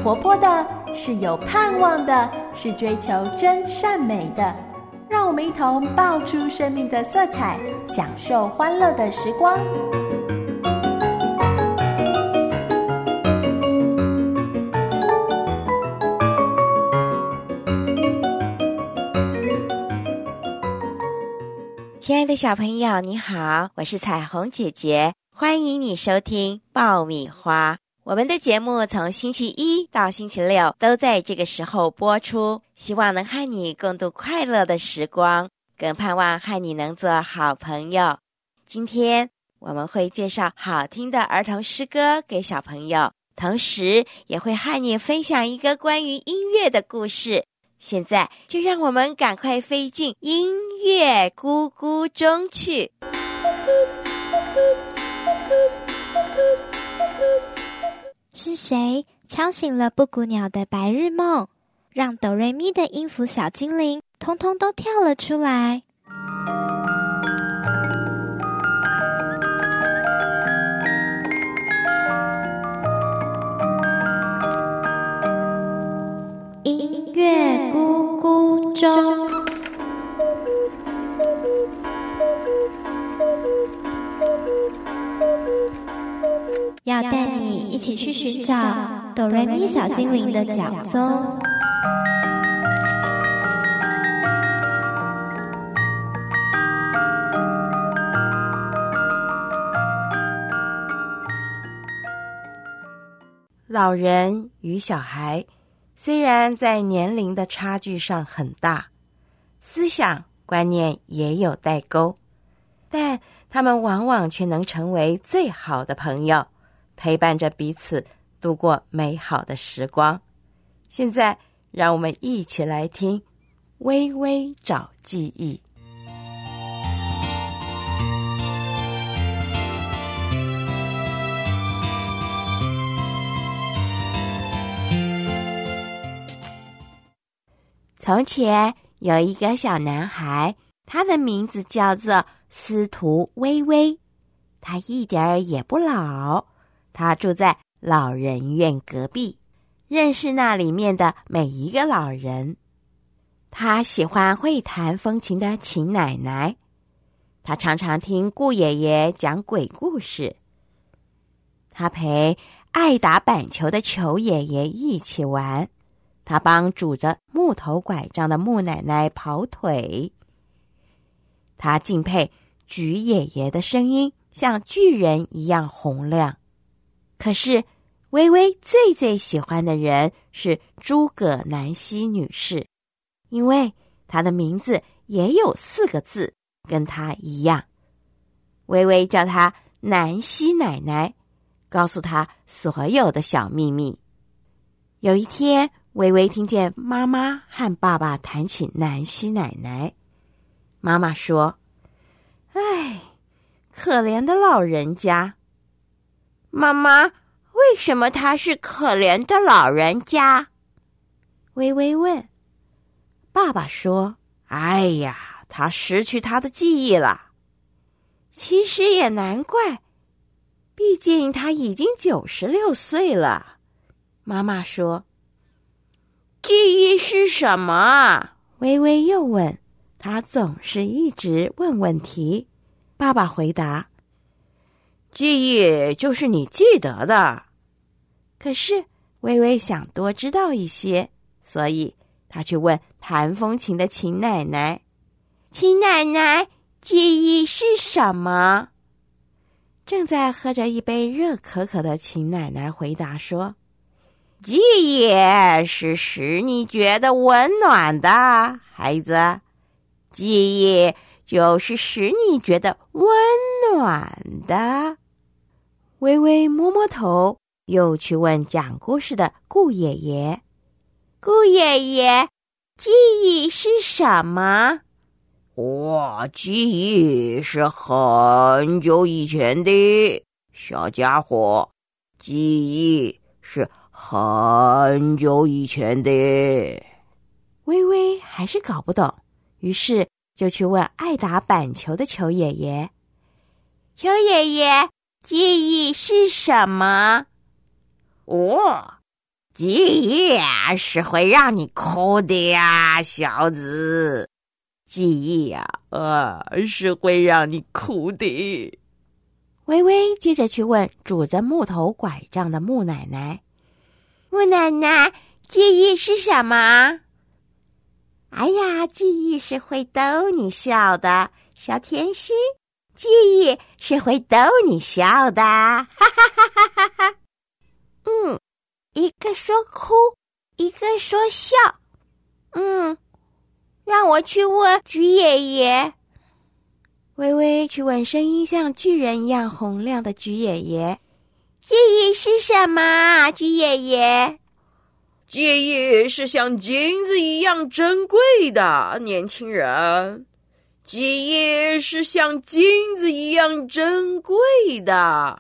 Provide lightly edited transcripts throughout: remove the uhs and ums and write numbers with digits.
活泼的，是有盼望的，是追求真善美的。让我们一同爆出生命的色彩，享受欢乐的时光。 亲爱的小朋友，你好，我是彩虹姐姐，欢迎你收听爆米花。我们的节目从星期一到星期六都在这个时候播出，希望能和你共度快乐的时光，更盼望和你能做好朋友。今天我们会介绍好听的儿童诗歌给小朋友，同时也会和你分享一个关于音乐的故事。现在就让我们赶快飞进音乐咕咕中去。 是谁敲醒了布谷鸟的白日梦，让哆瑞咪的音符小精灵通通都跳了出来？音乐咕咕钟。要带你一起去寻找哆瑞咪小精灵的脚踪。 老人与小孩虽然在年龄的差距上很大，思想观念也有代沟，但他们往往却能成为最好的朋友，陪伴着彼此度过美好的时光。现在让我们一起来听微微找记忆。从前有一个小男孩，他的名字叫做司徒微微，他一点儿也不老，他住在老人院隔壁，认识那里面的每一个老人。他喜欢会弹风琴的秦奶奶，他常常听顾爷爷讲鬼故事，他陪爱打板球的裘爷爷一起玩，他帮拄着木头拐杖的木奶奶跑腿，他敬佩菊爷爷的声音像巨人一样洪亮。可是微微最喜欢的人是诸葛南希女士，因为她的名字也有4个字，跟她一样。微微叫她南希奶奶，告诉她所有的小秘密。有一天，微微听见妈妈和爸爸谈起南希奶奶。妈妈说：哎，可怜的老人家。妈妈，为什么他是可怜的老人家？微微问。爸爸说：哎呀，他失去他的记忆了。其实也难怪，毕竟他已经96岁了。妈妈说：记忆是什么？微微又问。他总是一直问问题。爸爸回答：记忆就是你记得的。可是微微想多知道一些，所以他去问弹风琴的秦奶奶：秦奶奶，记忆是什么？正在喝着一杯热可可的秦奶奶回答说：记忆是使你觉得温暖的，孩子。记忆就是使你觉得温暖的。微微摸摸头，又去问讲故事的顾爷爷：顾爷爷，记忆是什么？记忆是很久以前的，小家伙，记忆是很久以前的。微微还是搞不懂，于是就去问爱打板球的裘爷爷：裘爷爷，记忆是什么？ 记忆是会让你哭的呀，小子。记忆是会让你哭的。微微接着去问拄着木头拐杖的木奶奶：“木奶奶，记忆是什么？”“哎呀，记忆是会逗你笑的，小甜心。记忆是会逗你笑的，哈哈哈哈哈哈。”一个说哭，一个说笑。让我去问菊爷爷。微微去问声音像巨人一样洪亮的菊爷爷：“记忆是什么，菊爷爷？”“ 记忆是像金子一样珍贵的，年轻人。记忆是像金子一样珍贵的。”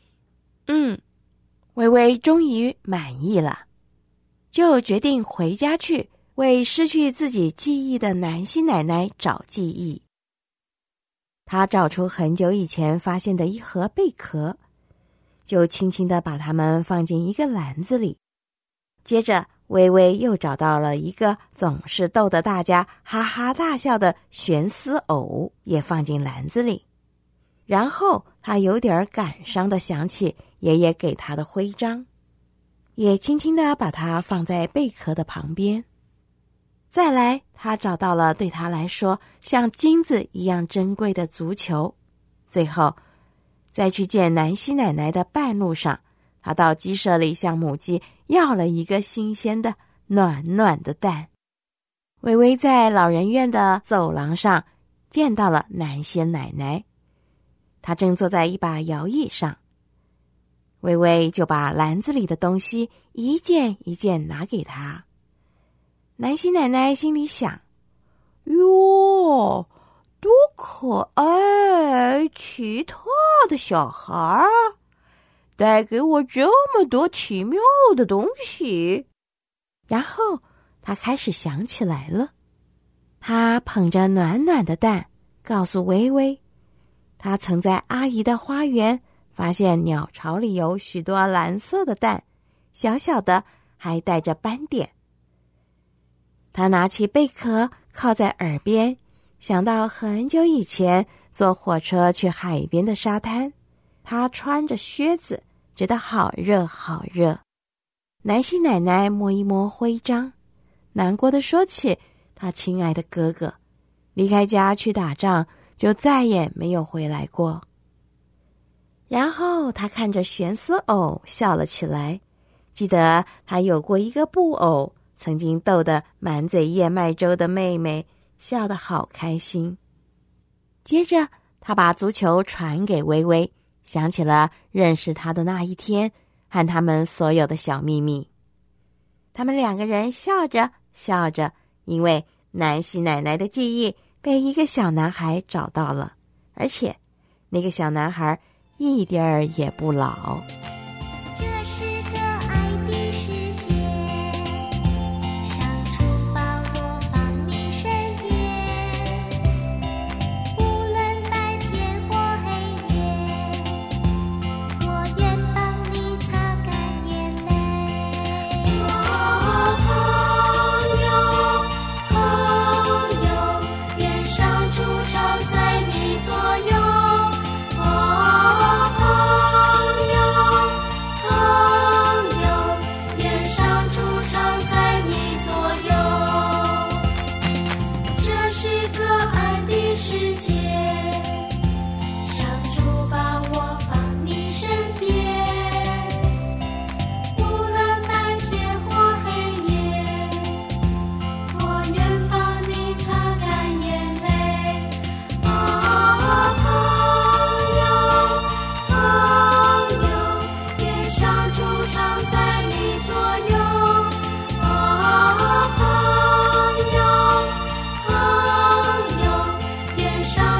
微微终于满意了，就决定回家去为失去自己记忆的南希奶奶找记忆。她找出很久以前发现的一盒贝壳，就轻轻地把它们放进一个篮子里。接着微微又找到了一个总是逗得大家哈哈大笑的悬丝偶，也放进篮子里。然后她有点感伤地想起爷爷给她的徽章，也轻轻地把它放在贝壳的旁边。再来，她找到了对她来说像金子一样珍贵的足球。最后，在去见南希奶奶的半路上，她到鸡舍里向母鸡要了一个新鲜的暖暖的蛋。微微在老人院的走廊上见到了南希奶奶，她正坐在一把摇椅上。微微就把篮子里的东西一件一件拿给她。南希奶奶心里想：哟，多可爱奇特的小孩啊，带给我这么多奇妙的东西。然后她开始想起来了，她捧着暖暖的蛋告诉微微，她曾在阿姨的花园发现鸟巢里有许多蓝色的蛋，小小的，还带着斑点。他拿起贝壳靠在耳边，想到很久以前坐火车去海边的沙滩，他穿着靴子，觉得好热好热。南希奶奶摸一摸徽章，难过地说起他亲爱的哥哥，离开家去打仗，就再也没有回来过。然后他看着悬丝偶笑了起来，记得他有过一个布偶，曾经逗得满嘴燕麦粥的妹妹笑得好开心。接着他把足球传给微微，想起了认识他的那一天和他们所有的小秘密。他们两个人笑着笑着，因为南希奶奶的记忆被一个小男孩找到了，而且那个小男孩一点儿也不老。 这是个爱的世界，上主把我放你身边，无论白天或黑夜，我愿帮你擦干眼泪。朋友，愿上主常在你左右。上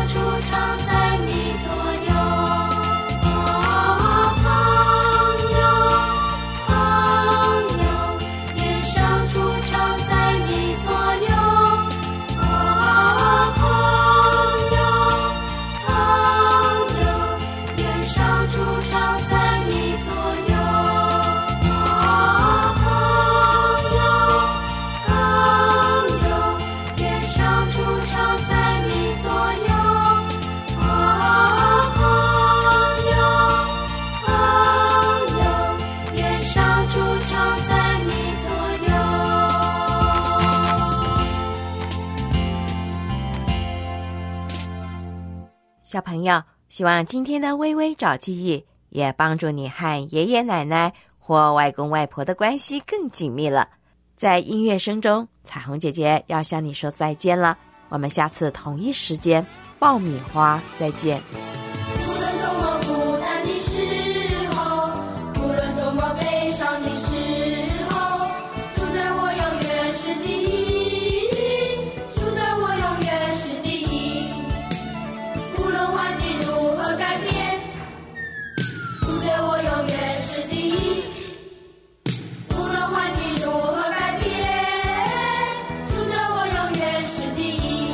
小朋友，希望今天的微微找记忆也帮助你和爷爷奶奶或外公外婆的关系更紧密了。在音乐声中，彩虹姐姐要向你说再见了，我们下次同一时间爆米花再见。 无论多么孤单的时候，无论多么悲伤的时候，主对我永远是第一，主对我永远是第一。无论环境如何改变，主对我永远是第一。无论环境如何改变，主对我永远是第一。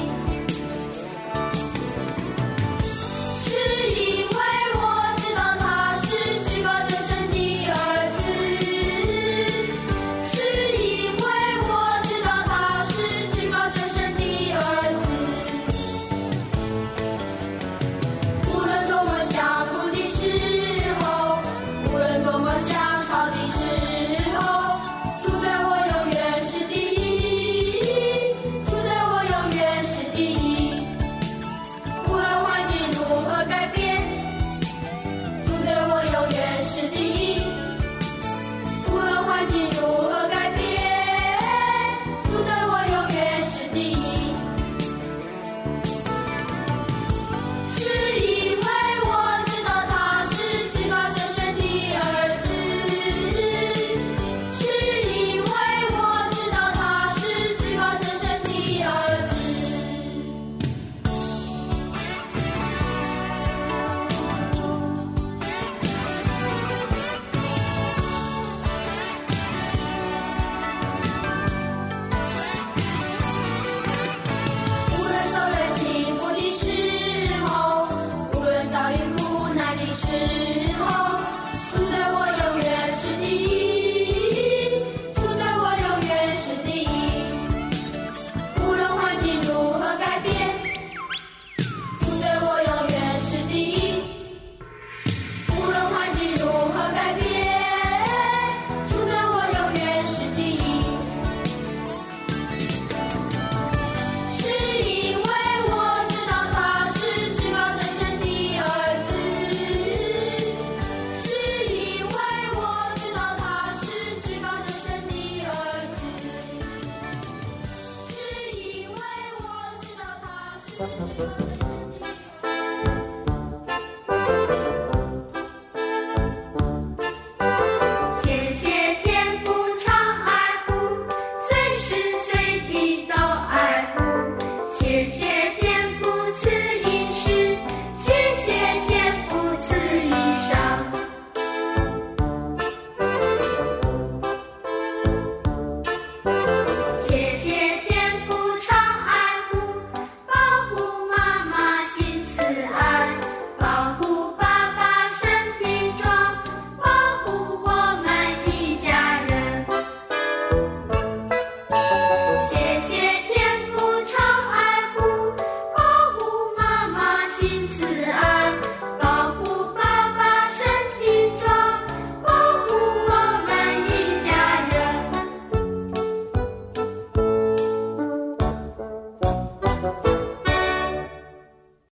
是因为我知道他是至高真神的儿子，是因为我知道他是至高真神的儿子。无论多么想哭的时候，无论多么想吵的时候，主对我永远是第一，主对我永远是第一。无论环境如何改变，主对我永远是第一。无论环境如何改变，主对我永远是第一。是因为我知道他是至高真神的儿子，是因为我知道他是至高真神的儿子。无论受人欺负的时候，无论遭遇苦难的时候，主对我永远是第一，主对我永远是第一。无论环境如何改变，主对我永远是第一。无论环境如何改变，主对我永远是第一。是因为我知道他是至高真神的儿子，是因为我知道他是至高真神的儿子，是因为我知道他是。